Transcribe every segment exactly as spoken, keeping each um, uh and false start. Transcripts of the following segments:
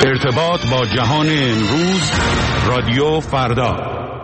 ارتباط با جهان امروز، رادیو فردا.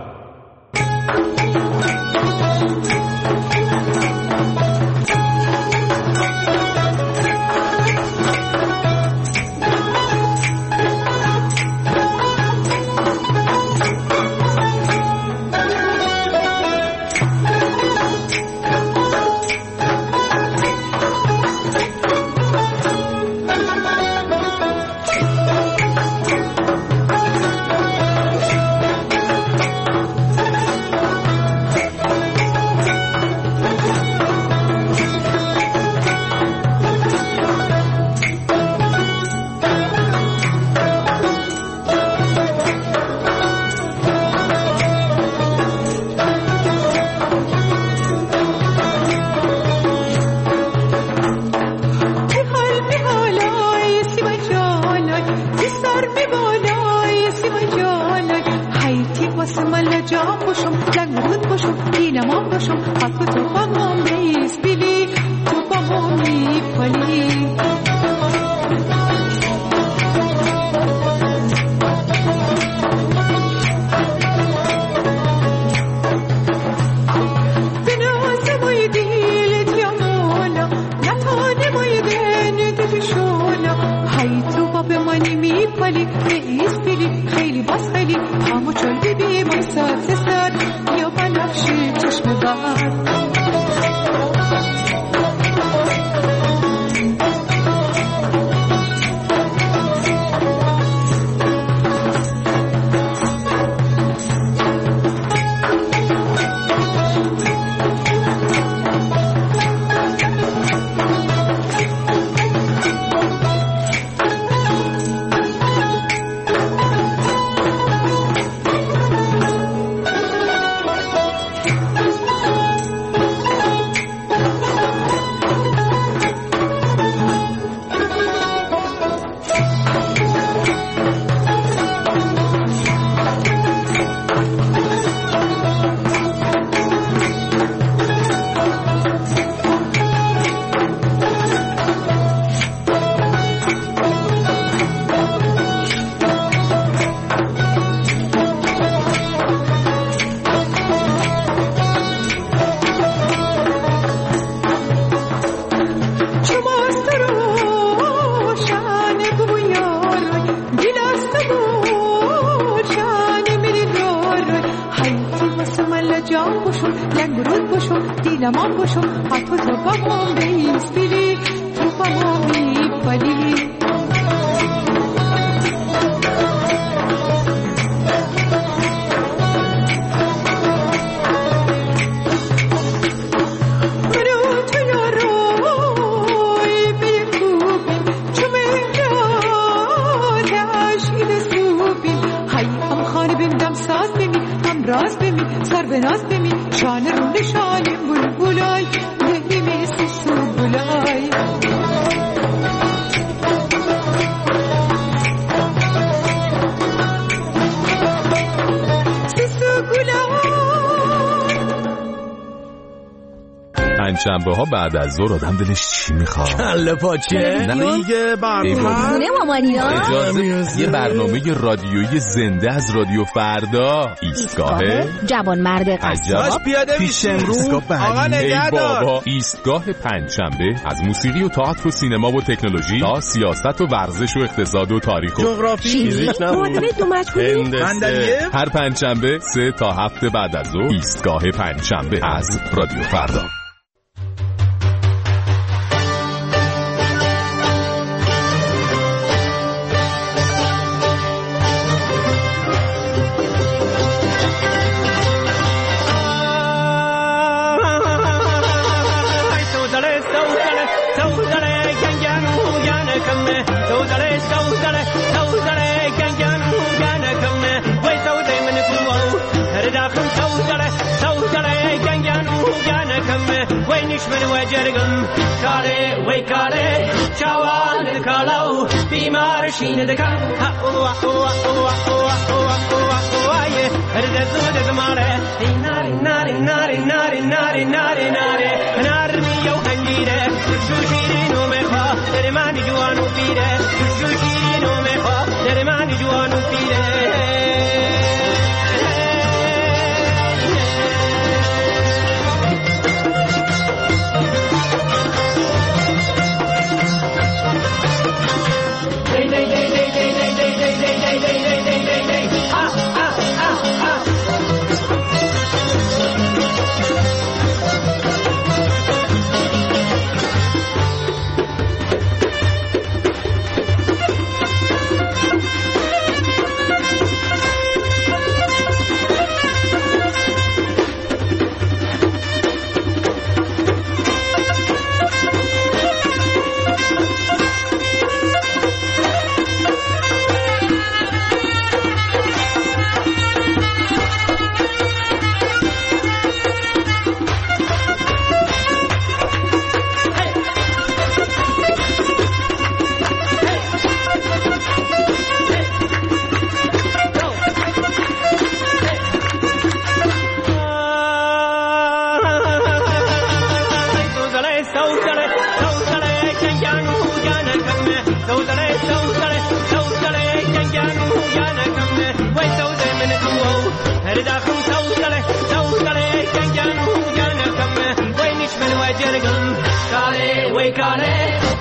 شنبه ها بعد از ظهر آدم دلش چی میخواد؟ کله پاچه نه دیگه برنامه مامانینا اجازه یه برنامه رادیویی زنده از رادیو فردا. ایستگاه جوان مرد قصاب پیش امروز آقا نگهدار. بابا ایستگاه پنجشنبه از موسیقی و تئاتر و سینما و تکنولوژی تا سیاست و ورزش و اقتصاد و تاریخ و جغرافی فیزیک معادله دو مجهولی. هر پنجشنبه سه تا هفت بعد از ظهر ایستگاه پنجشنبه از رادیو فردا. من وجرگم کاره وی کاره چوال کالو بیمار شین دکان ها وا وا وا وا وا وای هر دزود زماره ناری ناری ناری ناری ناری ناری ناری نار میو هنگیره شوشیری نو مخا در من جوانو پیره شوشیری نو مخا در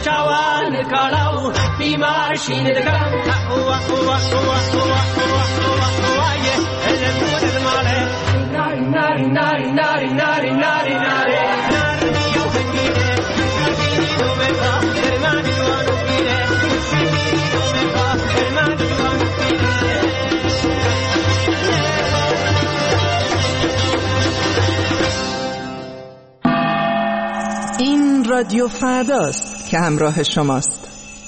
chawan kalau bimar shine de kam wa wa wa wa wa wa ye ele pude de male nari nari nari nari nari nari nari nari yo bendine nari do me pa hermani do no pide nari do me pa hermani do no pide. این رادیو فرداست که همراه شماست.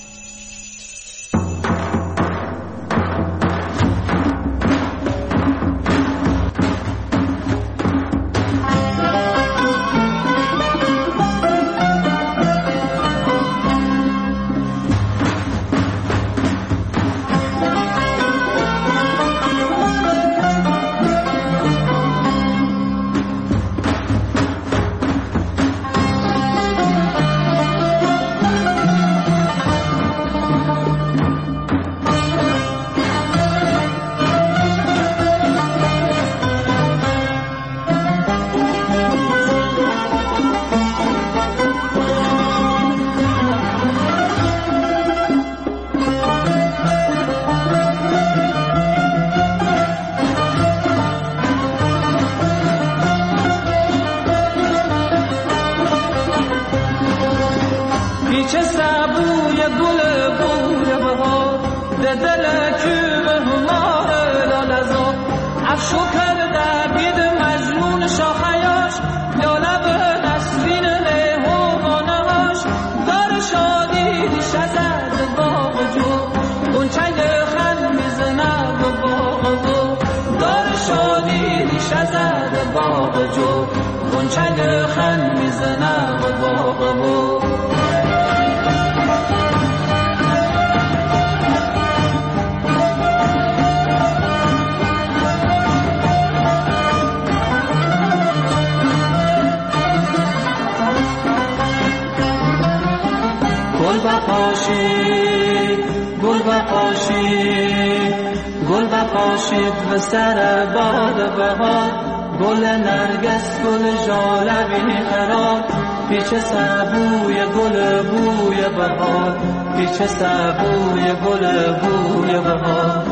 و سر باد بهار گل نرگس گل ژالبی قرار پیچ سبوی گل بوی بهار پیچ سبوی گل بوی بهار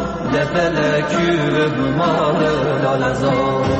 دفل کیو بمار لالزار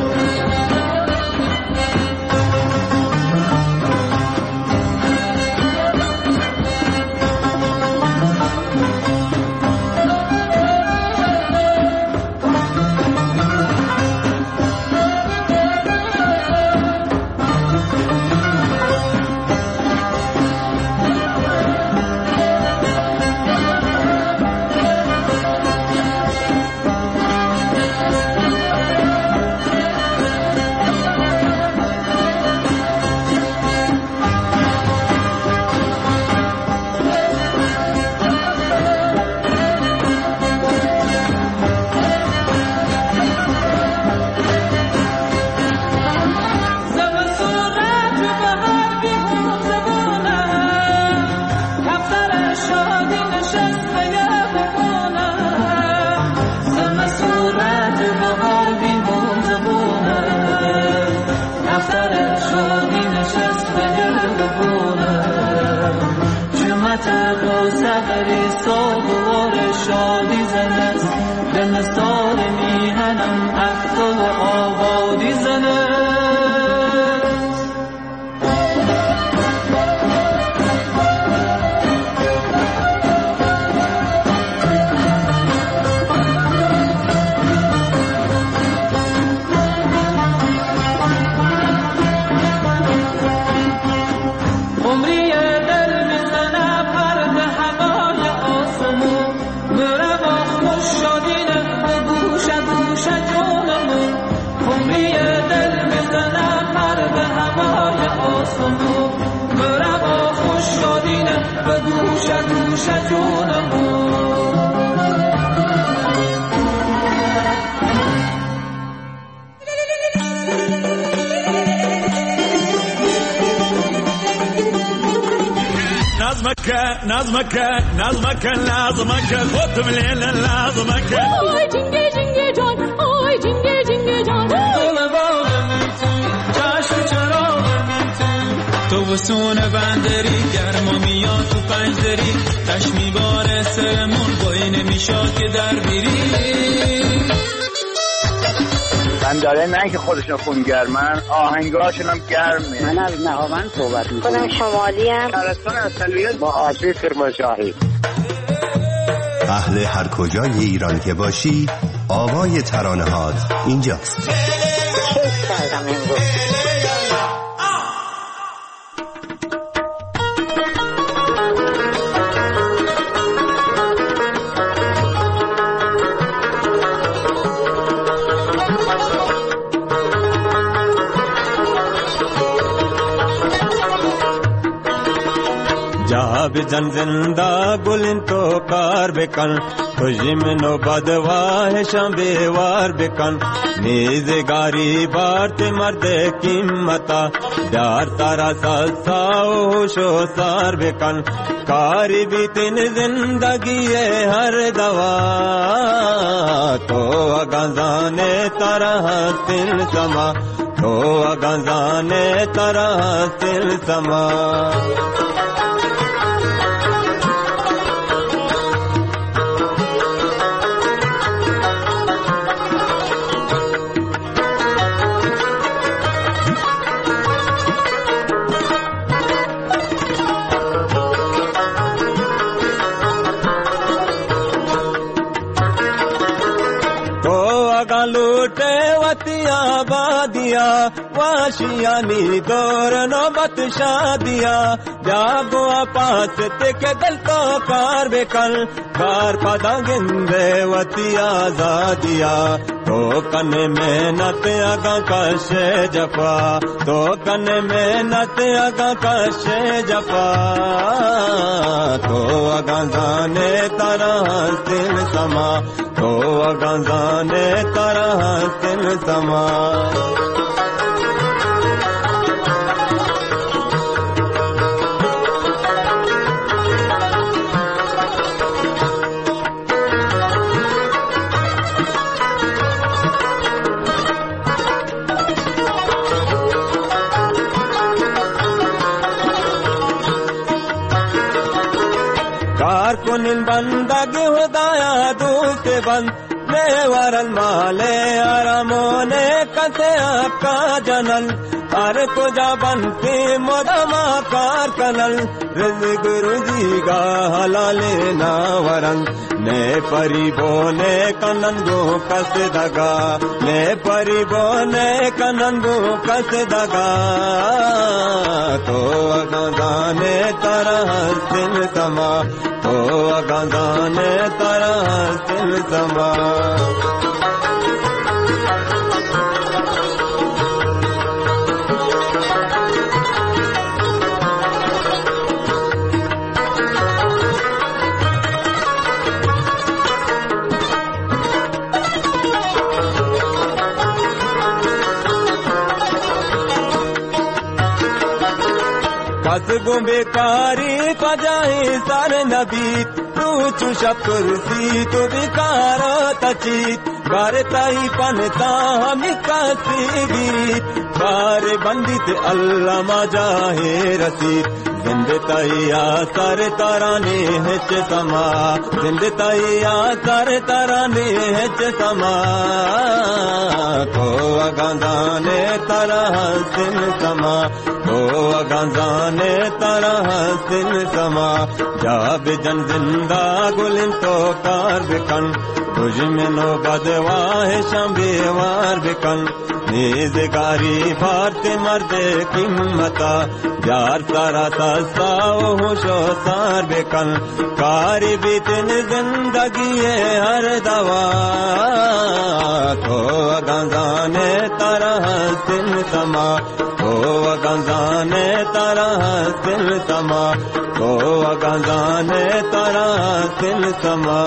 نظمك نظمك لازمك خد من الليل لازمك اوي جنگه جنگه جان اوي جنگه جنگه جان گل باغ تو چشم چراغ تو سونه بندری گرما میاد تو پنجدری تشمی باره سرمون بایی نمیشاد که در بیری بنداره نه که خودشون خونگرمن آهنگاشون هم گرمه. من از نهاوند صحبت میکنم. خودم شمالی هم ترستان اصلیت با آسیب کرمانشاهی. اهل هر کجای ایران که باشی آوای ترانه‌هات اینجاست. کیف کردم امروز. جن زندہ گلن تو کار بکن خوشی میں نو بدواہ شام بیوار بکن نیز گاری بارت مرد قیمتا دار تارا ساساو شو سار بکن کاری بیتن زندگی ہر دوا تو اگانزانے طرح سل سما تو اگانزانے طرح سل سما लूटे वतिया बादिया वाशियानी दौर नौबत शादिया जागो पास ते के दिल तो कार बेकल कार पदा गिंदे वतिया जादिया तो कन मेहनत अगा कशे जफा तो कन मेहनत अगा कशे जफा तो अगा जाने तरह सिल समा तो अगा जाने तरह सिल समा कुनिन बंदग हुदाया दूत बंद ले वरल माले आरामोने कसे आपका जनल हर कुजा बनती मोदमा कार कनल रिज़्क़ रुज़ी का हलाले ना वरंग ने परिबोने कनंगो कस दगा ने परिबोने कनंगो कस दगा तो अगदाने तरह सिल समा तो अगदाने तरह सिल समा कसबो बेकारी पजाई सर नबी तू चुशा कुर्सी तो बेकार तचीत बारताई पनता हम कासी गीत बार बंदित अल्लाह मजाहे रसीद जिंदताई आसर तराने हिच समा जिंदताई आसर तराने हिच समा को अगंदाने तरह सिल समा को अगंदाने तरह सिल समा जाब जन जिंदा गुलिन तो कार बिकन तुझ में नो बदवाह शंबेवार बिकन नेज़गारी भारत मर्द कीमता यार सारा सासाओ होशो सार बेकन कारी बीतन जिंदगी हर दवा तो अगंजाने तरह सिल समा तो अगंजाने तरह सिल समा तो अगंजाने तरह सिल समा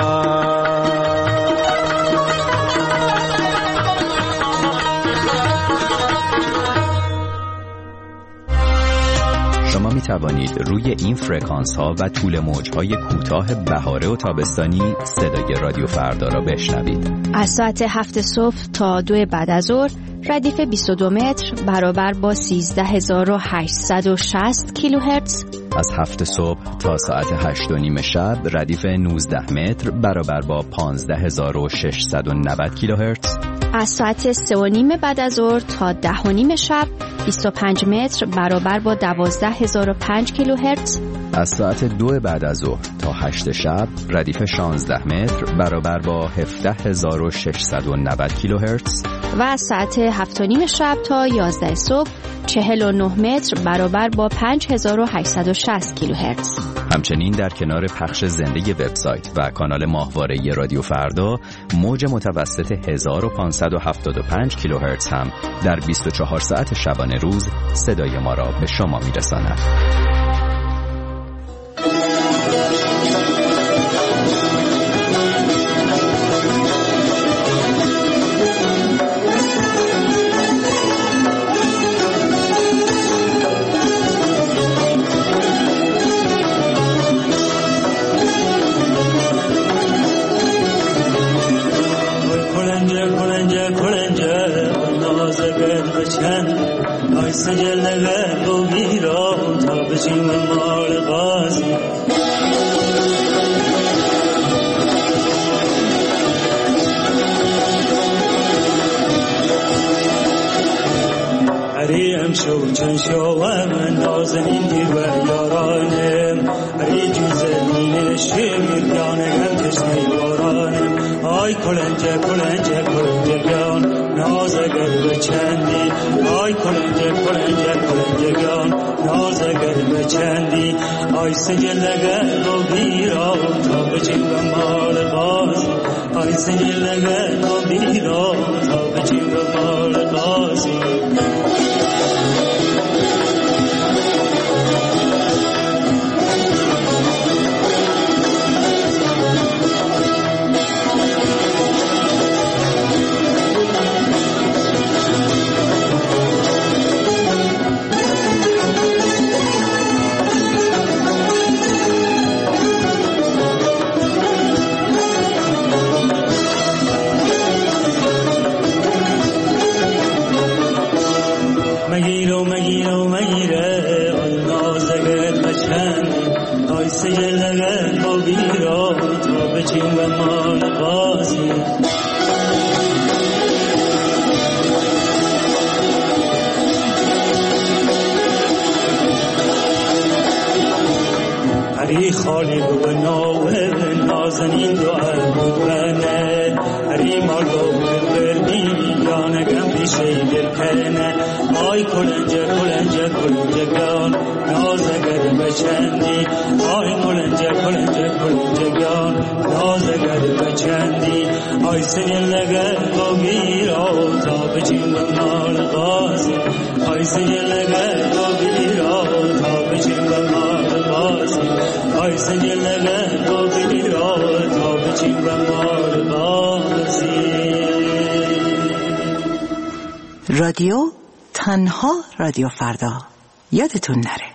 شما می توانید روی این فرکانس ها و طول موج های کوتاه بهاره و تابستانی صدای رادیو فردا را بشنوید. از ساعت هفت صبح تا دو بعد از ظهر ردیف بیست و دو متر برابر با سیزده هزار و هشتصد و شصت کیلوهرتز. از هفت صبح تا ساعت هشت و نیم شب ردیف نوزده متر برابر با پانزده هزار و ششصد و نود کیلوهرتز. از ساعت سه و نیم بعد از ظهر تا ده و نیم شب بیست و پنج متر برابر با دوازده هزار و پنج کیلوهرتز. از ساعت دو بعد از ظهر تا هشت شب ردیف شانزده متر برابر با هفده هزار و ششصد و نود کیلوهرتز. و از ساعت هفت و نیم شب تا یازده صبح چهل و نه متر برابر با پنج هزار و هشتصد و شصت کیلوهرتز. همچنین در کنار پخش زنده وبسایت و کانال ماهواره رادیو فردا، موج متوسط هزار و پانصد و هفتاد و پنج کیلوهرتز هم در بیست و چهار ساعت شبانه روز صدای ما را به شما میرساند. سجل نگر و بیرا تا بچیم مال غازی هری امشو چن شو من نازنین دیر و یارانم هری جوزنین شمیر گانگم تشنی بارانم آی کلنجه کلنجه کلنجه گان نازگر بچندی آی کلنجه کلنجه کلنجه گان نازگر بچندی آی سجلگر و بیرا تا بچیم مال غازی آی سجلگر و بیرا تا بچیم مال غازی مگیرو مگیرو مگیره آی نازگر بچند آی سجلگر و بیرا تا بچیم و مال غازی هری خالی بود نوه نازنین دو بود بنه هری مالو بردی جانگم پیشه دل کنه آی کلنجه کلنجه کلنجه گان نازگر بچندی آی کلنجه کلنجه کلنجه گان نازگر بچندی آی سجلگر و بیرا تا بچیم مال غازی آی سجلگر و بیرا تا بچیم مال غازی آی سجلگر و بیرا تا بچیم مال غازی. رادیو تنها رادیو فردا، یادتون نره.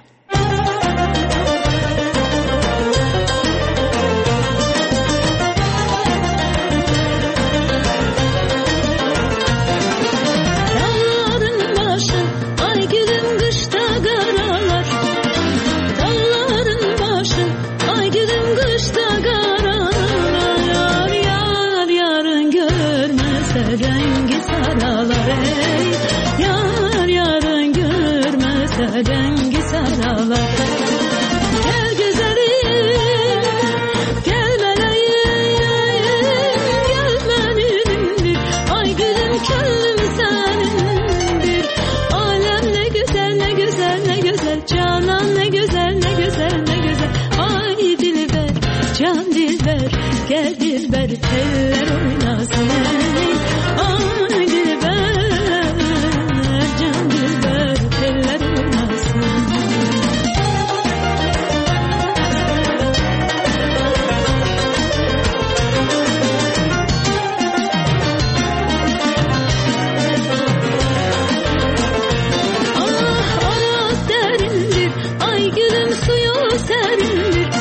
Dengi saralar gel güzelim gel meleğim gel benimdir ay gülüm könlüm senindir alem ne güzel ne güzel ne güzel canan ne güzel ne güzel ne güzel ay dilber can dilber gel dilber eller oynasın ay dilber can dilber eller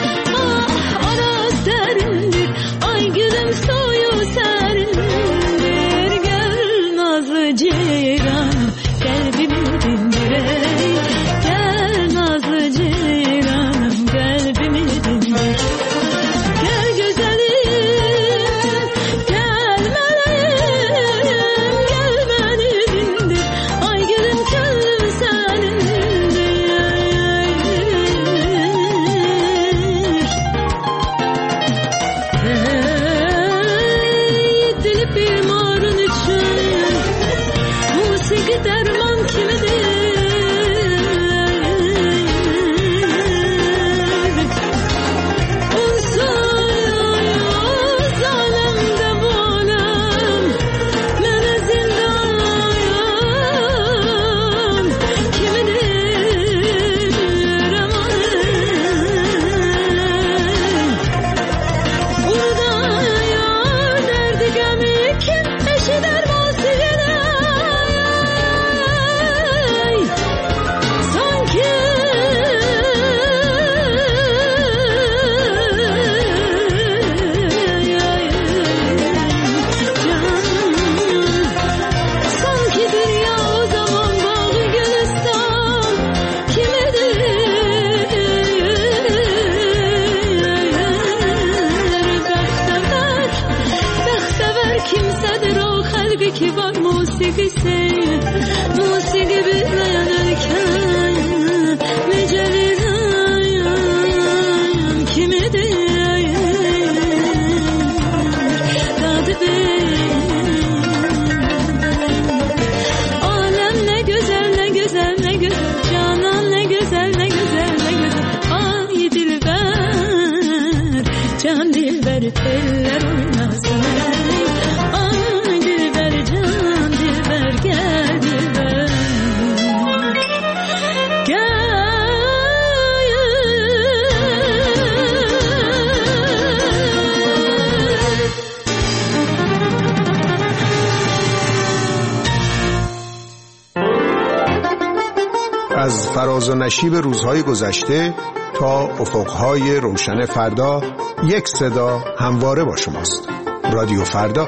suyu serindir eller oynasın. Ay dilber can dilber gel dilber. از فراز و نشیب روزهای گذشته تا افقهای روشن فردا، یک صدا همواره با شماست. رادیو فردا.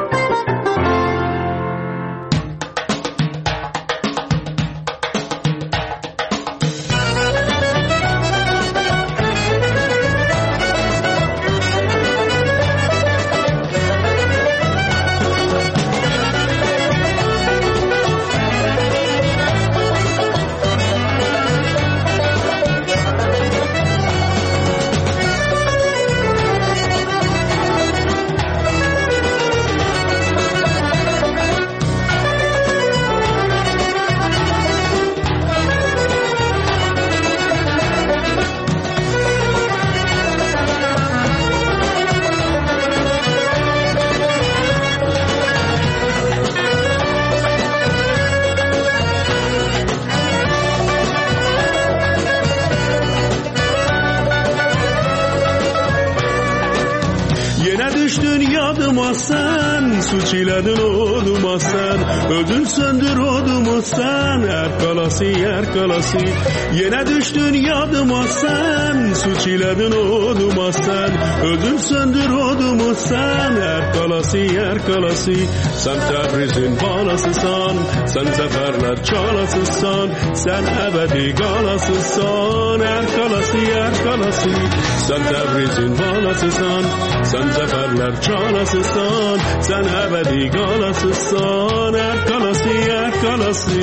Suçiledin oğluma sen, ödün söndür oğlumu sen, erkalası erkalası. Yine düştün yadıma sen, suçiledin oğluma sen, ödün söndür oğlumu sen, erkalası erkalası. Sen Tebriz'in balasısan, sen zaferler çalasısan, sen ebedi galasısan, erkalası erkalası. Sen Tebriz'in balasısan, sen zaferler çalasısan, sen ebedi galasısan, erkalası erkalası.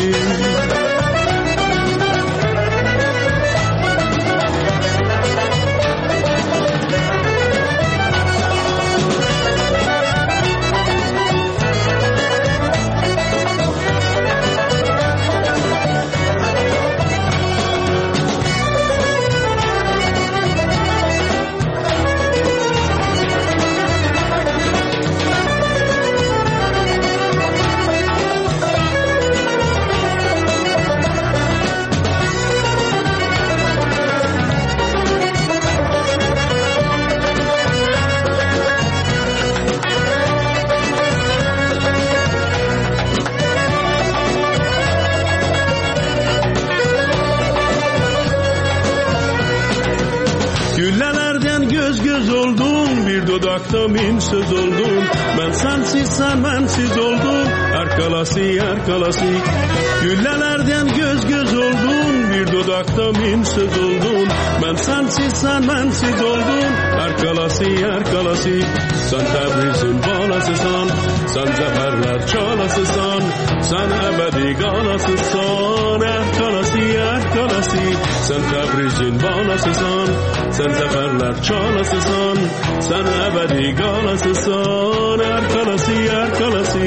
Min söz oldum, ben sensiz sen bensiz oldum, erkalası erkalası. Güllelerden göz göz oldum, bir dudakta min söz oldum, ben sensiz sen bensiz oldum, erkalası erkalası. Sen Tebriz'in balasısan, sen zaferler çalasısan, sen ebedi galasısan, erkalası erkalası. Sen Tebriz'in balasısan, sen zaferler çalasısan, sen ebedi galasısan, erkalası erkalası.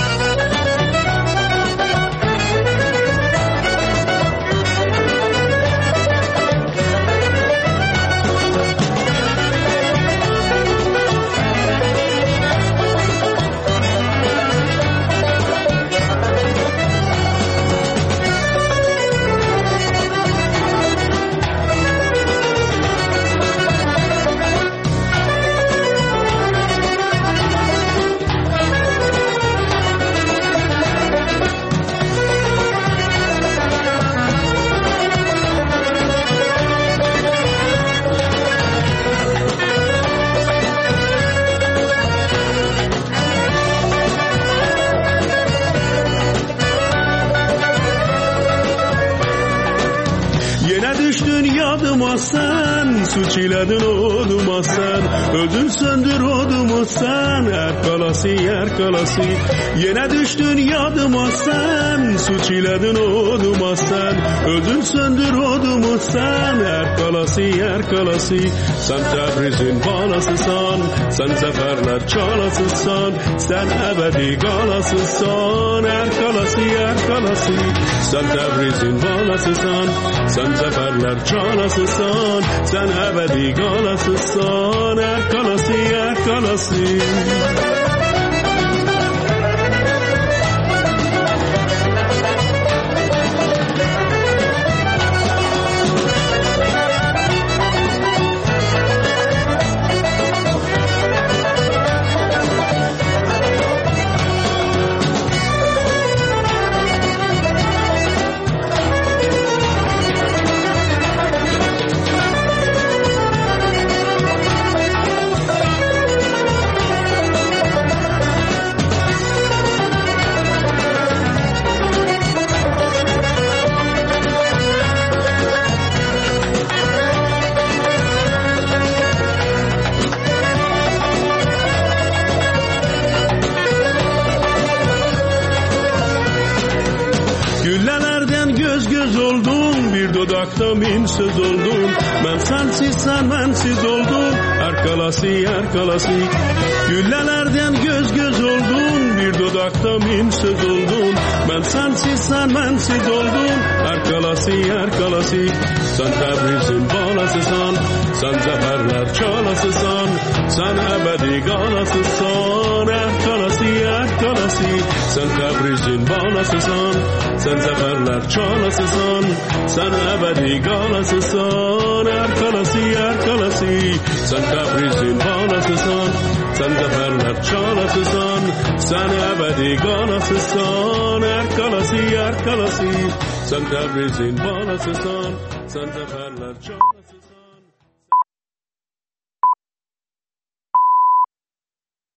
Sen suçiledin oğluma sen, ödün söndür oğlumu sen, erkalası erkalası. Yine düştün yadıma sen, suçiledin oğluma sen, ödün söndür oğlumu sen, erkalası erkalası. Sen Tebriz'in balasısan, sen zaferler çalasısan, sen ebedi galasısan, erkalası erkalası. Sen Tebriz'in balasısan, sen zaferler çalasısan, sen ابدی galassan erkalasi erkalasi min söz oldum ben sensiz sen bensiz oldum erkalasi erkalasi güllelerden göz göz oldum bir dudakta min söz oldum ben sensiz sen bensiz oldum erkalasi erkalasi sen Tebriz'in balasısan sen zaferler çalasısan sen ebedi galasısan erkalasi erkalasi sen Tebriz'in balasısan sen zaferler çalasısan sen ebedi galasısan erkalasi erkalasi sen Tebriz'in balasısan sen zaferler çalasısan sen ebedi galasısan erkalasi erkalasi sen Tebriz'in balasısan sen zaferler çalasısan